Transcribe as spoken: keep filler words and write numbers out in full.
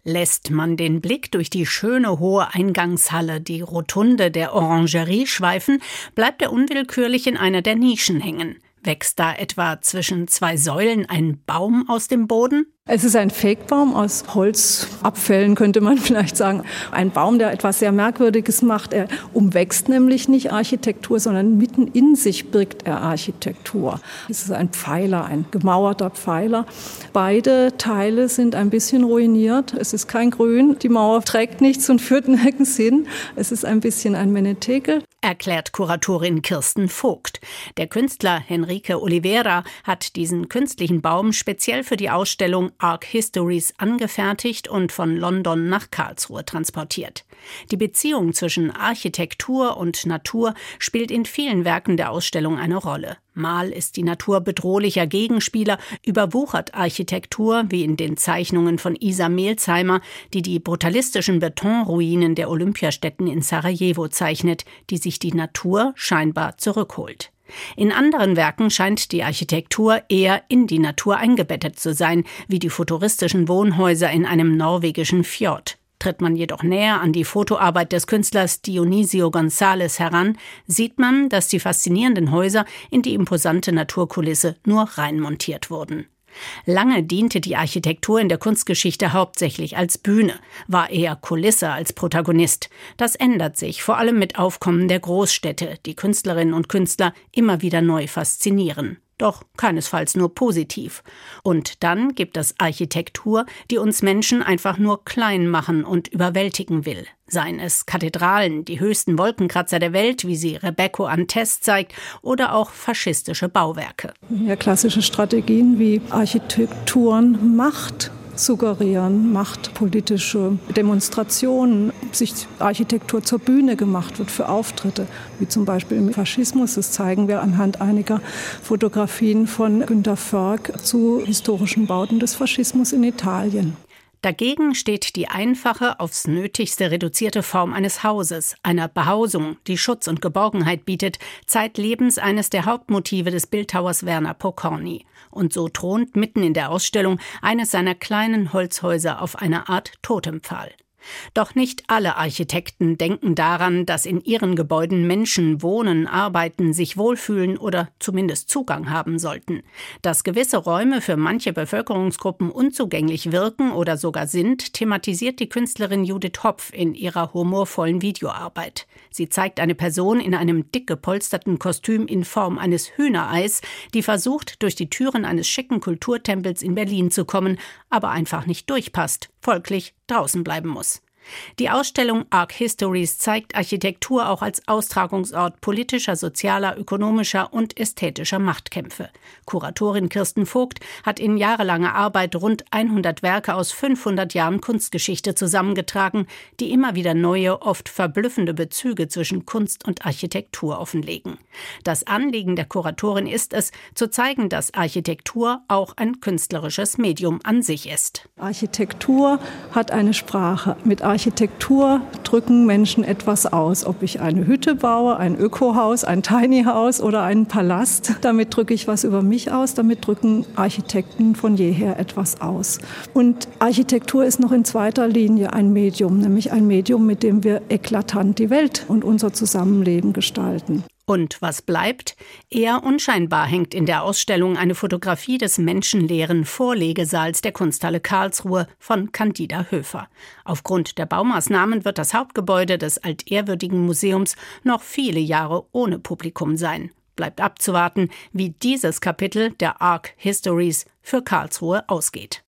Lässt man den Blick durch die schöne hohe Eingangshalle, die Rotunde der Orangerie schweifen, bleibt er unwillkürlich in einer der Nischen hängen. Wächst da etwa zwischen zwei Säulen ein Baum aus dem Boden? Es ist ein Fakebaum aus Holzabfällen, könnte man vielleicht sagen. Ein Baum, der etwas sehr Merkwürdiges macht. Er umwächst nämlich nicht Architektur, sondern mitten in sich birgt er Architektur. Es ist ein Pfeiler, ein gemauerter Pfeiler. Beide Teile sind ein bisschen ruiniert. Es ist kein Grün, die Mauer trägt nichts und führt nirgends hin. Es ist ein bisschen ein Menetekel. Erklärt Kuratorin Kirsten Vogt. Der Künstler Henrique Oliveira hat diesen künstlichen Baum speziell für die Ausstellung Arc Histories angefertigt und von London nach Karlsruhe transportiert. Die Beziehung zwischen Architektur und Natur spielt in vielen Werken der Ausstellung eine Rolle. Mal ist die Natur bedrohlicher Gegenspieler, überwuchert Architektur, wie in den Zeichnungen von Isa Melsheimer, die die brutalistischen Betonruinen der Olympiastätten in Sarajevo zeichnet, die sich die Natur scheinbar zurückholt. In anderen Werken scheint die Architektur eher in die Natur eingebettet zu sein, wie die futuristischen Wohnhäuser in einem norwegischen Fjord. Tritt man jedoch näher an die Fotoarbeit des Künstlers Dionisio González heran, sieht man, dass die faszinierenden Häuser in die imposante Naturkulisse nur reinmontiert wurden. Lange diente die Architektur in der Kunstgeschichte hauptsächlich als Bühne, war eher Kulisse als Protagonist. Das ändert sich, vor allem mit Aufkommen der Großstädte, die Künstlerinnen und Künstler immer wieder neu faszinieren. Doch keinesfalls nur positiv. Und dann gibt es Architektur, die uns Menschen einfach nur klein machen und überwältigen will. Seien es Kathedralen, die höchsten Wolkenkratzer der Welt, wie sie Rebecco Antes zeigt, oder auch faschistische Bauwerke. Ja, klassische Strategien wie Architekturen Macht suggerieren, machtpolitische Demonstrationen, sich Architektur zur Bühne gemacht wird für Auftritte, wie zum Beispiel im Faschismus. Das zeigen wir anhand einiger Fotografien von Günter Förg zu historischen Bauten des Faschismus in Italien. Dagegen steht die einfache, aufs Nötigste reduzierte Form eines Hauses, einer Behausung, die Schutz und Geborgenheit bietet, zeitlebens eines der Hauptmotive des Bildhauers Werner Pokorny. Und so thront mitten in der Ausstellung eines seiner kleinen Holzhäuser auf einer Art Totempfahl. Doch nicht alle Architekten denken daran, dass in ihren Gebäuden Menschen wohnen, arbeiten, sich wohlfühlen oder zumindest Zugang haben sollten. Dass gewisse Räume für manche Bevölkerungsgruppen unzugänglich wirken oder sogar sind, thematisiert die Künstlerin Judith Hopf in ihrer humorvollen Videoarbeit. Sie zeigt eine Person in einem dick gepolsterten Kostüm in Form eines Hühnereis, die versucht, durch die Türen eines schicken Kulturtempels in Berlin zu kommen, aber einfach nicht durchpasst, folglich draußen bleiben muss. Die Ausstellung Arc Histories zeigt Architektur auch als Austragungsort politischer, sozialer, ökonomischer und ästhetischer Machtkämpfe. Kuratorin Kirsten Vogt hat in jahrelanger Arbeit rund hundert Werke aus fünfhundert Jahren Kunstgeschichte zusammengetragen, die immer wieder neue, oft verblüffende Bezüge zwischen Kunst und Architektur offenlegen. Das Anliegen der Kuratorin ist es, zu zeigen, dass Architektur auch ein künstlerisches Medium an sich ist. Architektur hat eine Sprache. Mit Architektur drücken Menschen etwas aus. Ob ich eine Hütte baue, ein Ökohaus, ein Tiny House oder einen Palast, damit drücke ich was über mich aus, damit drücken Architekten von jeher etwas aus. Und Architektur ist noch in zweiter Linie ein Medium, nämlich ein Medium, mit dem wir eklatant die Welt und unser Zusammenleben gestalten. Und was bleibt? Eher unscheinbar hängt in der Ausstellung eine Fotografie des menschenleeren Vorlegesaals der Kunsthalle Karlsruhe von Candida Höfer. Aufgrund der Baumaßnahmen wird das Hauptgebäude des altehrwürdigen Museums noch viele Jahre ohne Publikum sein. Bleibt abzuwarten, wie dieses Kapitel der Arc Histories für Karlsruhe ausgeht.